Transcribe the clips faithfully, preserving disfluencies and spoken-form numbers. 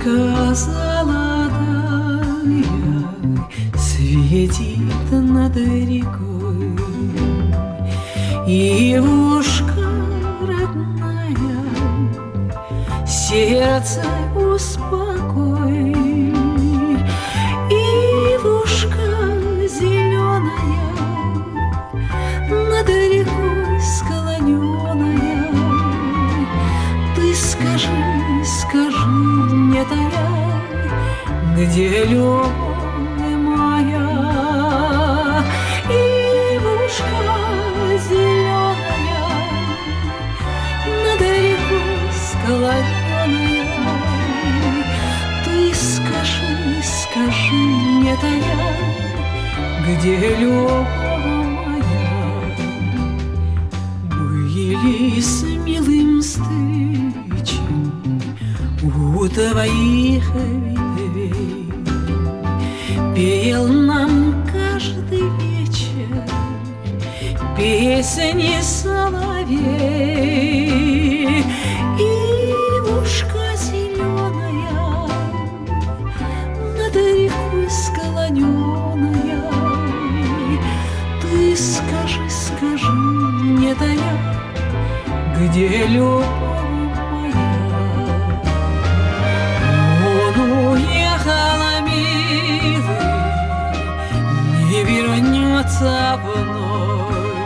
Луначка золотая светит над рекой, Ивушка родная, сердце успокой. Ивушка зеленая, над рекой склоненная, ты скажи, скажи мне, тая, где любовь моя? Ивушка зеленая, над рекой склоненная, ты скажи, скажи мне, тая, где любовь моя? Были с милым встречи у твоих ветвей, пел нам каждый вечер песни соловей. Ивушка зеленая, над рекой склоненная, ты скажи, скажи мне, тая, где любовь моя? Он уехал, милый, не вернется вновь,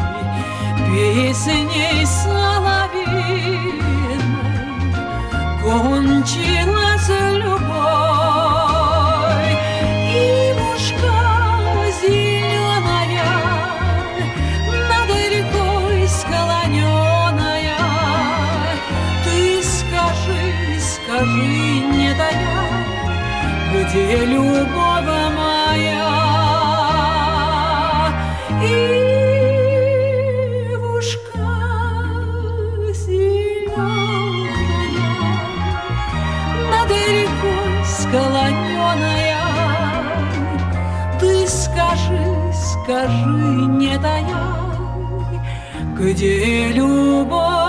песней соловьиной кончилась любовь. Ивушка зеленая, над рекой склоненная, ты скажи, скажи мне, тая, где любовь моя? Ивушка зеленая, над рекой склоненная, ты скажи, скажи мне, тая, где любовь?